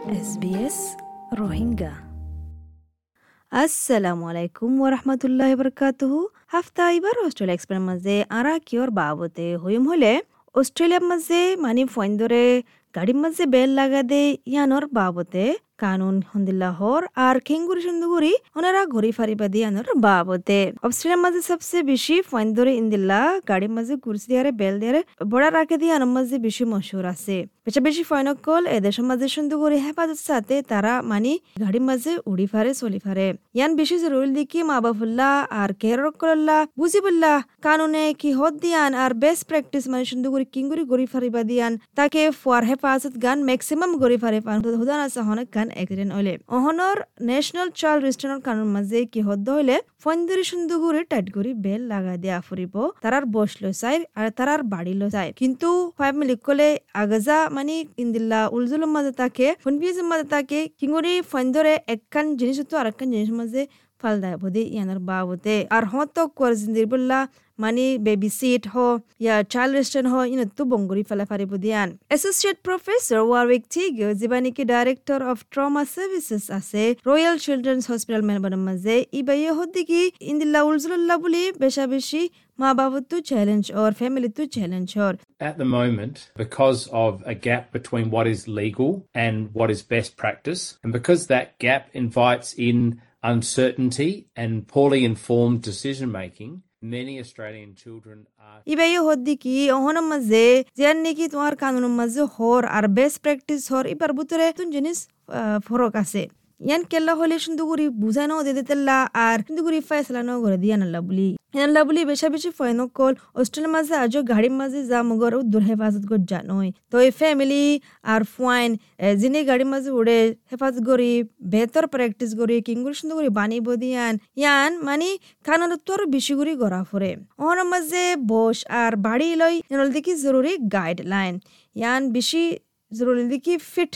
SBS Rohingya আসসালামু আলাইকুম ওয়া রাহমাতুল্লাহি ওয়া বারাকাতুহু হাফতা ইবার অস্ট্রেলিয়া এক্সপ্রেস মাঝে আরা কিওর বাবতে হইম হলে অস্ট্রেলিয়ার মাঝে মানি ফয়েন্দরে গাড়ির মাঝে বেল লাগা দে ইয়ানোর বাবতে কানুন হন্দিল্লাহর আর খেঙ্গুরি সুন্দুগুরি ওনারা ঘুরি ফারিবা দিয়ানোর বাবতে অস্ট্রেলিয়ার মাঝে সবচেয়ে বেশি ফয়েন্দরে ইন্দিল্লা গাড়ির মাঝে কুরসি দিয়ারে বেল দিয়ারে বড়া রাখে দিয়ানোর মাঝে বেশি মশহুর আছে বেশি ফয়নকল এদেশের মাঝে সুন্দুগুরি হেফাজত সাথে তারা মানি গাড়ির মাঝে উড়ি ফারে চলি ফারে ইয়ান বেশি জরুরি দিকি মা বাবুল্লাহ আর কেরকল্লাহ বুঝিবুল্লাহ কানুনে কি হদ দিয়ান আর বেস্ট প্র্যাকটিস মানে সুন্দুগুরি কিঙ্গুরি গড়ি ফারিবা দিয়ান তাকে ফুয়ার হেফাজত গান ম্যাক্সিমাম গড়ি ফারে পান হুদান আছে হনেক গান এক্সিডেন্ট হইলে অহনর ন্যাশনাল চাইল্ড রেস্টোরেন্ট কানুন মাঝে কি হদ্দ হইলে ফন্দরি সুন্দুগুরি টাইট করি বেল লাগা দিয়া ফুরিব তারার বসলো চাই আর তারার বাড়িলো চাই কিন্তু ফ্যামিলি কলে আগাজা মানে ইন্দিল্লা উলজুলের মাঝে তাকে ফোনপিজের মাঝে তাকে কিঙ্গুরি ফন্দরে একখান জিনিস তো আর একখান জিনিস মাঝে ফাল দেয় বোধে ইয়ানার বাবতে আর হত কোয়ার জিন্দির বললা মানে বেবি সিট হ ইয়া চাইল্ড রেস্টোরেন্ট হ ইন তো বঙ্গুরি ফেলা ফারিব দিয়ান অ্যাসোসিয়েট প্রফেসর ওয়ারউইক টিগো জিবানিকি ডাইরেক্টর অফ ট্রমা সার্ভিসেস আছে রয়্যাল চিলড্রেন্স হসপিটাল মেলবোর্নের মাঝে ইবাইয়ে হদ্দিকি ইন্দিল্লা উলজুল্লাহ বলি বেশি মা বাবা তো চ্যালেঞ্জ और फैमिली तो চ্যালেঞ্জ और At the moment, because of a gap between what is legal and what is best practice, and because that gap invites in uncertainty and poorly informed decision making, many Australian children are ইবাইয়ে হদ্দিকি অহনের মাঝে যেন নাকি তোমার কানুনের মাঝে হর আর best practice হর ইবার ভিতরে তুন জিনিস ফরক আছে ইয়ান কেল্লা হলে সুন্দুগুরি বুঝানো দে দিতেল্লা আর সুন্দুগুরি ফয়সলানো করে দিয়ানাল্লা বলি বেশি ফয়নকল অস্ট্রেলিয়ার মাঝে আজও গাড়ির মাঝে যা মগর উদ্দুর হেফাজত কর জানোই তো এই ফ্যামিলি আর ফাইন যিনি গাড়ির মাঝে উড়ে হেফাজত করি বেহতর প্র্যাকটিস করি কিঙ্গুরি সুন্দুগুরি বানিব দিয়ান ইয়ান মানে কানুনত তো আরো বেশি করে গড়া ফরে ওহনের মাঝে বস আর বাড়ি লই এনল দেখি জরুরি গাইডলাইন ইয়ান বেশি জরুরি দেখি ফিট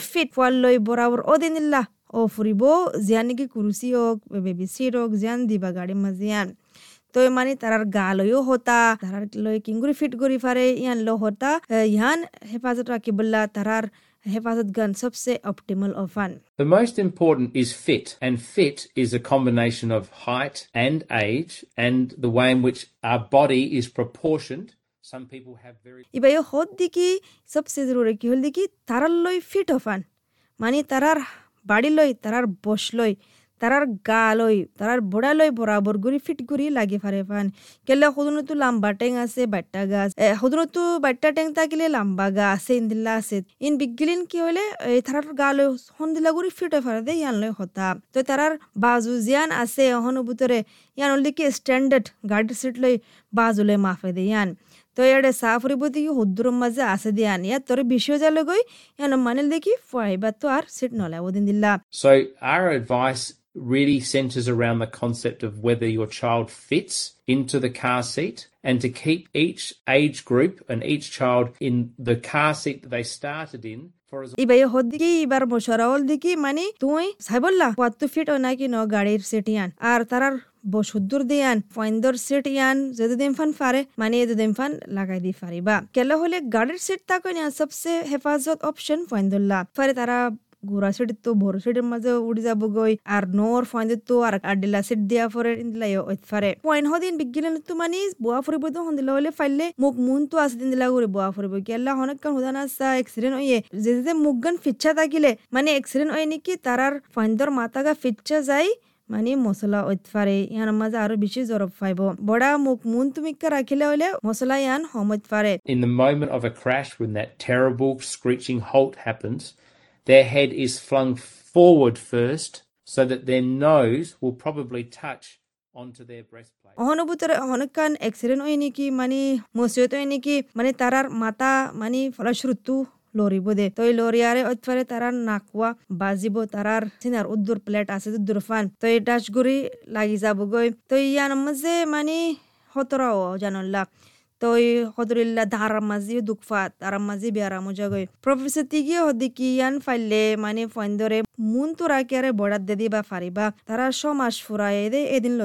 ফল লই বরাবর ও দিনিল্লা ও ফুরিব জিয়ান নাকি কুরুসি হোক বেবি সিট হোক জিয়ান দিবা গাড়ির মাঝে ইয়ান তো মানে তারার গা লইও হতা তারার লই কিঙ্গুরি ফিট করি ফারে ইয়ান লো হতা ইয়ান হেফাজত রাখিবল্লা তারার হেফাজত গান সবসে অপটিমাল অফান The most important is fit, and fit is a combination of height and age and the way in which our body is proportioned. Some people have very ইবাই হদ দিকি সবসে জরুরি কি হল দিকি তারার লই ফিট অফান মানে তারার বাড়ি লই তারার বস লই তারার গা লই তারার বড়া লই বরাবর গুড়ি ফিট গুড়ি লাগে ফারে ফান কেলে সদনো তো লাম্বা টেং আছে বাট্টা গাছ সদনো তো বাট্টা টেং থাকিলে লাম্বা গা আছে ইন্দিল্লা আছে ইন বিগলিন কি হলে তারার গা লই হন্দিলা গুড়ি ফিট ফারে দে ইয়ান লই হতা তো তারার বাজু জিয়ান আছে অহনো ভিতরে ইয়ান হল কি স্ট্যান্ডার্ড গাড়ির সিট লই বাজু লই মাফে দে ইয়ান তো এড়ে সাফরি বতি হুদ্দুর মাঝে আছে দিয়ান ইয়া তোর বিষয় যা লগই ইয়ান মানিল দেখি ফাইবা তো আর সিট নলা ওদিন দিল্লা So our advice really centres around the concept of whether your child fits into the car seat and to keep each age group and each child in the car seat that they started in for as ইবাই হদ্দিকি ইবার মশারাওল দিকি মানে তুই সাইবল্লা কত fit ও নাকি ন গাড়ির seat ইয়ান আর তারার বসুদ্দুর দিয়ান ফাইন্দর seat ইয়ান যদি দিন ফান ফারে মানে যদি দিন ফান লাগাই দি ফারিবা কেলা হলে গাড়ির সিট তাকই না সবসে হেফাজত অপশন ফাইন্দুল্লাহ ফারে তারা গোরা সিট তো বড় সিটের মাঝে উড়ি যাব গই আর নোর ফাইন্দ তো আর আডিলা সিট দিয়া ফরে ইনলাই ফারে পয়েন্ট হদিন বিজ্ঞান তো মানে বুয়া ফরিব তো হন্দিলা হলে ফাইলে মুখ মুন তো আছে দিন দিলা করে বুয়া ফরিব কেলা হনেক কান হুদানা সা এক্সিডেন্ট হইয়ে যে মুখগান ফিচ্ছা থাকিলে মানে এক্সিডেন্ট হয় নাকি তারার ফাইন্দর মাথাগা ফিচ্ছা যায় মানে মশলা ওইতফারে ইয়ান মাঝে আরো বেশি জরব পাইব বড়া মুখ মুন তুমিকা রাখিলে হলে মশলা ইয়ান হমত পারে in the moment of a crash when that terrible screeching halt happens, their head is flung forward first so that their nose will probably touch onto their breastplate. অহনুভূতরে অনেকখান অ্যাক্সিডেন্ট হয় নাকি মানে মসিয়ত হয় নাকি মানে তারার মাথা মানে ফলশ্রুতু লরিব দে তো এই লরিয়ারে অতফারে তারার নাকওয়া বাজিব তারার সিনার উদ্দুর প্লেট আছে উদ্দুর ফান তো এই ডাশগুড়ি লাগি যাব গই তো ইয়ার মাঝে মানে হতরাও জানল্লা তো হদরিল্লা ধারার মাঝে দুঃখফা তারার মাঝে বিয়ারা মজাগই প্রফেসর তিগিয়ে হদিকি ইয়ান ফাইলে মানে ফন্দরে মুন তো রাখিয়ারে বড়াত দে দিবা ফারিবা তারা সমাজ ফুরাই দে এদিন লতি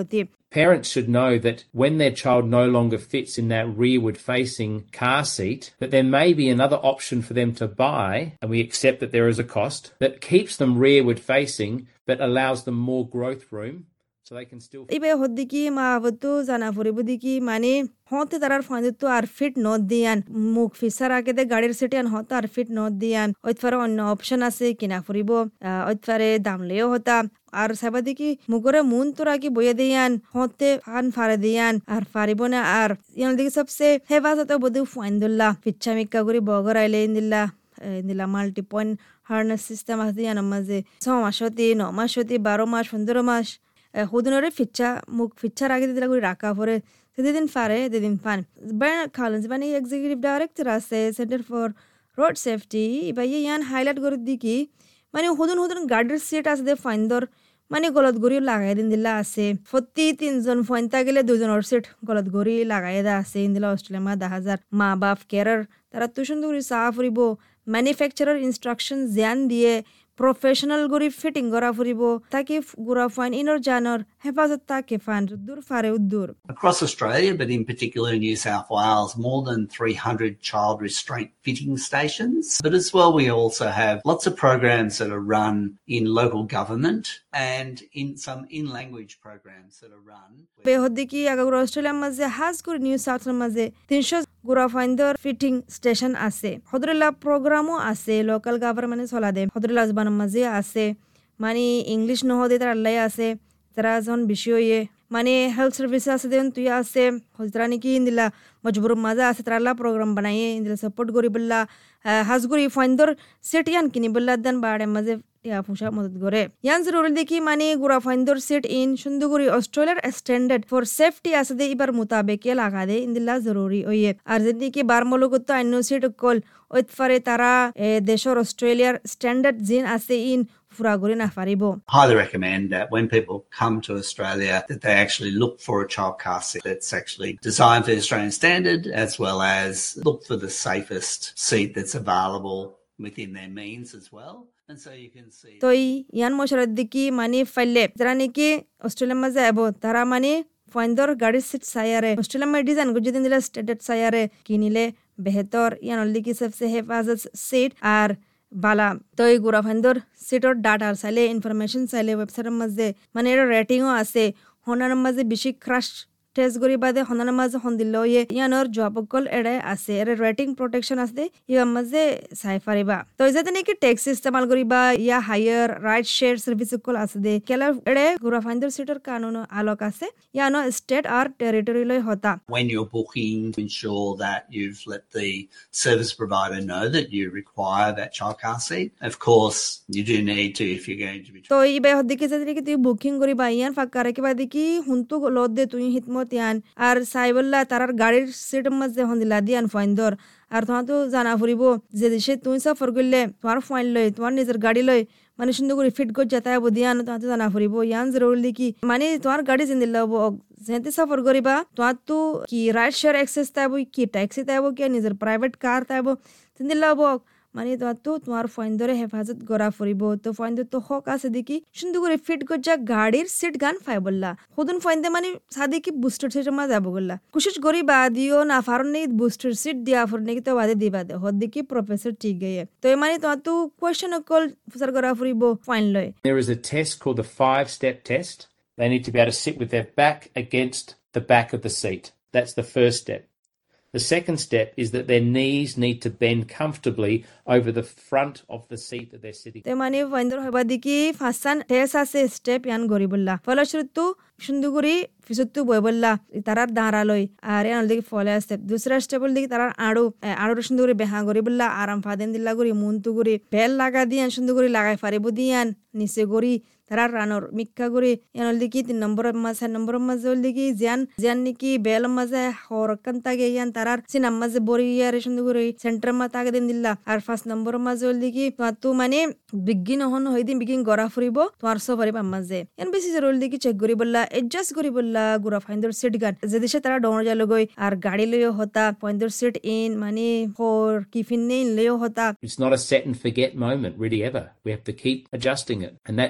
parents should know that when their child no longer fits in that rearward-facing car seat, that there may be another option for them to buy, and we accept that there is a cost, that keeps them rearward-facing but allows them more growth room so they can still... Ibe hoddiki ma avatu zana furibudiki mani honte tarar fanditu ar fit not diyan muk fisar agede gadir city an hota ar fit not diyan oitfare onno option ase kina furibo oitfare damleo hota আর সাবাদি কি মুগরে moon তোরা কি বইয়ে দিয়ান হতে fun ফারে দিয়ান আর ফারিব না আর ইয়ান দিকে সবসে হেফাজত বদু ফাইন্দুল্লাহ পিচ্ছামিকা গুরি বগর আইলে ইন্দিল্লা ইন্দিল্লা মাল্টি পয়েন্ট হার্নেস সিস্টেম আছে ইয়ান মাঝে 6 মাস হতে 9 মাস হতে 12 মাস 15 মাস হুদনরে ফিচ্ছা মুখ ফিচ্ছার আগে দিলা গুরি রাখা পরে সেদিন ফারে দিদিন ফান বান খালন্স বানি এক্সিকিউটিভ ডাইরেক্টর আছে সেন্টার ফর রোড সেফটি ইবাই ইয়ান হাইলাইট করে দিকি মানে হুদন গার্ডের সিট আছে দে ফাইন্দর মানে গলত গড়ি লাগাই দিন দিলা আছে প্রতি 3 জন ফাইনতা গেলে 2 জনের সিট গলত গড়ি লাগাই দা আছে ইন্দিলা অস্ট্রেলিয়া মা 10,000 মা বাপ কেয়ার তারা তুষণ দূরি সাফ ফুরিব ম্যানুফ্যাকচারার ইনস্ট্রাকশন জ্ঞান দিয়ে প্রফেশনাল গরি ফিটিং করা ফুরিব তাকে গুরা ফাইন ইনর জানর হেফাজত তাকে ফান দূর ফারে উদ্দূর Across Australia, but in particular in New South Wales, more than 300 child restraint fitting stations. But as well, we also have lots of programs that are run in local government and in some in-language programs that are run. বেহদিকি আগাগুর Australia মাঝে হাজগুর new south মাঝে 300 গুরা ফাইন্ডর fitting station আছে হদরুল্লাহ প্রোগ্রামও আছে local গভর্নমেন্টে চলা দে হদরুল্লাহ জবান মাঝে আছে মানে ইংলিশ নহদে তার আল্লাহ আছে তারা যখন বিষয়ে মানে হেলথ সার্ভিস আছে দেন তুই আছে হজরা নাকি ইন্দিলা মজবুর মাঝে আছে তার আল্লাহ প্রোগ্রাম বানাইয়ে ইন্দিলা সাপোর্ট করি বললা হাজগুরি ফাইন্ডর সেটিয়ান কিনি বললা দেন বাড়ে মাঝে টিয়া ফুসা মদত করে ইয়ান জরুরি দেখি মানে গুরা ফাইন্ডর সেট ইন সুন্দরগুড়ি অস্ট্রেলিয়ার স্ট্যান্ডার্ড ফর সেফটি আছে দে এবার মোতাবেকে লাগা দে ইন্দিলা জরুরি ওয়ে আর যদি কি বার মলকত আইন সেট কল ওইতফারে তারা দেশর অস্ট্রেলিয়ার স্ট্যান্ডার্ড জিন আছে ইন ফুরাগুড়ি না পারিব Highly recommend that when people come to Australia that they actually look for a child car seat that's actually designed for the Australian standard, as well as look for the safest seat that's available within their means as well. And so you can see তো ইয়ান মশারত দিকি মানে ফাইলে যারা নাকি Australia মাঝে আইব তারা মানে ফাইন্দর গাড়ির সিট সায়ারে অস্ট্রেলিয়া মে ডিজাইন গুজি দিন দিলা স্ট্যান্ডার্ড সায়ারে কিনিলে বেহতর ইয়ান লিকি সবসে হেফাজত সিট আর বালা তো এই গুরা ফাইন্দর সিটর ডাটা চাইলে ইনফরমেশন চাইলে ওয়েবসাইটের মাঝে মানে এর রেটিংও আছে হনার মাঝে বেশি ক্রাশ টেস্ট করি বাদে হনার মাঝে হন দিল ইয়ানোর জবকল এড়ে আছে এর রেটিং প্রোটেকশন আছে ইয়ার মাঝে চাই পারিবা তো যাতে নাকি ট্যাক্সি ইস্তেমাল করিবা ইয়া হায়ার রাইড শেয়ার সার্ভিস কল আছে দে কেলা এড়ে গুরা ফাইন্দর সিটর কানুন আলোক আছে ইয়ানো স্টেট আর টেরিটরি লই হতা when you're booking to ensure that you've let the service provider know that you require that child car seat. Of course, you do need to if you're going to be তো ইবে হদিকে যাতে নাকি তুই booking করিবা ইয়ান ফাক্কা রাখি বাদে কি হুনতু লদ দে তুই হিতমত ইয়ান আর সাইবল্লা তারার গাড়ির সিটের মাঝে হন দিলা দিয়ান ফাইন্দর আর তোমার তো জানা ফুরিব যে দেশে তুই সফর করলে তোমার ফাইন লই তোমার নিজের গাড়ি লই মানে সুন্দর করে ফিট করে যেতে হবো দিয়ান তোমার তো জানা ফুরিব ইয়ান জরুরি কি মানে তোমার গাড়ি জিন্দিল্লা হবো যেতে সফর করিবা তোমার তো কি রাইড শেয়ার অ্যাক্সেস তাইব কি ট্যাক্সি তাইব কি নিজের প্রাইভেট কার তাইব জিন্দিল্লা হবো মানে তোমার তো তোমার ফাইন্দরে হেফাজত করা ফুরিব তো ফাইন্দর তো হক আছে দেখি সুন্দর করে ফিট করে যা গাড়ির সিট গান ফাই বললা খুদন ফাইন্দে মানে সাদি কি বুস্টার সিটের মা যাব গল্লা কুশিশ করি বা দিও না ফারন নেই বুস্টার সিট দিয়া ফর নেই তো বাদে দিবা দে হদ দেখি প্রফেসর ঠিক গয়ে তো মানে তোমার তো কোয়েশ্চন কল ফুসার করা ফুরিব ফাইন লয় There is a test called the 5-step test. They need to be able to sit with their back against the back of the seat. That's the first step. The second step is that their knees need to bend comfortably over the front of the seat that they're sitting. তে মানে ফাইন্দর হইবা দেখি ফাসান টেস আছে step ইয়ান গরি বললা ফলশ্রুত সুন্দর করে ফিসুত্তু বই বললা তারার দাঁড়ালই আর ইয়ান দেখি ফলে আসতে দুসরা স্টেপ বল দেখি তারার আড়ো সুন্দর করে বেহা গরি বললা আরাম ফাদেন দিল্লা গরি মুন্তু গরি বেল লাগা দিয়ান সুন্দর করে লাগাই ফারিব দিয়ান নিচে গরি তারার রানর মিক্কা গরি ইয়ান দেখি 3 নম্বর মাঝে 4 নম্বর মাঝে দেখি জিয়ান নাকি বেল মাঝে হরকান তাগে ইয়ান তারার সিনাম মাঝে বরি ইয়ার সুন্দর করে সেন্টার মা তাগে দিন দিল্লা আর 5 নম্বর মাঝে দেখি তো মানে বিগিন হন হইদিন বিগিন গরা ফুরিব তোমার সফরে মাঝে ইয়ান বেশি জরুরি দেখি চেক করি বললা এডজাস্ট করি বললা গুরা ফাইন্দর সিট গান যে দেশে তারা ডর যা লগই আর গাড়ি লইও হতা ফাইন্দর সিট ইন মানে ফর কিফিন নেই লইও হতা It's not a set and forget moment really ever. We have to keep adjusting it. And that's a pity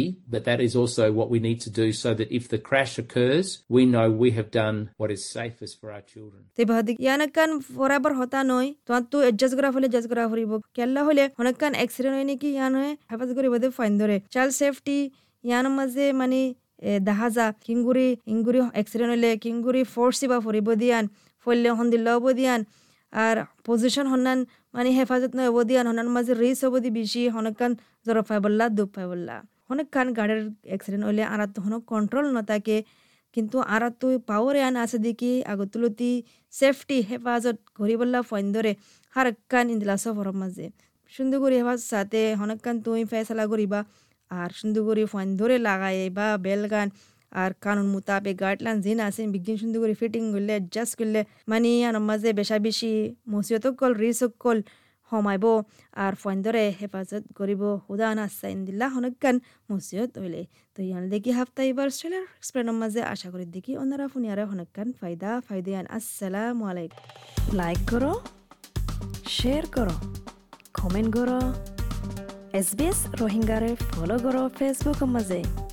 but that is also what we need to do so that if the crash occurs, we know we have done what is safest for our children. তে বাদি ইয়ানকান forever হতা নয় তো adjust করা হলে adjust করা হরিব কেলা হলে হনকান অ্যাক্সিডেন্ট হয় নাকি ইয়ান হয় হেফাজত করিব দে ফাইন ধরে চাইল্ড সেফটি ইয়ান মাঝে মানে দাহাজা কিংগুরি অ্যাক্সিডেন্ট হলে কিংগুরি ফোর্সি বা ফরিব দিয়ান ফললে হন্দিল্লা হব দিয়ান আর পজিশন হন্নান মানে হেফাজত নয় হব দিয়ান হন্নান মাঝে রিস হব দি বেশি হনকান জর ফাইবল্লা দুপ ফাইবল্লা হনকান গাড়ির অ্যাক্সিডেন্ট হলে আর তো হন কন্ট্রোল নতাকে কিন্তু আর তো পাওয়ারে আন আছে দেখি আগতুলতি সেফটি হেফাজত ঘুরিবল্লা ফাইন ধরে হারকান ইন্দিলা সফর মাঝে সুন্দর করে হেফাজত সাথে হনকান তুমি ফেসলা করিবা আর সুন্দর করে ফাইন ধরে লাগাই বা বেলগান আর কানুন মোতাবেক গাইডলাইন জিন আছে বিজ্ঞান সুন্দর করে ফিটিং করলে অ্যাডজাস্ট করলে মানে আর মাঝে বেশা বেশি মসিয়ত কল রিস্ক কল হমাইব আর ফাইন ধরে হেফাজত করিব হুদান আসাইন দিল্লা হনকান মসিয়ত হইলে তো ইয়ান দেখি হাফতা এবার অস্ট্রেলিয়ার এক্সপ্লেনের মাঝে আশা করি দেখি অন্যরা ফুনিয়ারে হনকান ফায়দায়ান আসসালামু আলাইকুম লাইক করো শেয়ার করো কমেন্ট করো SBS রোহিঙ্গারে ফলো করো ফেসবুক মাঝে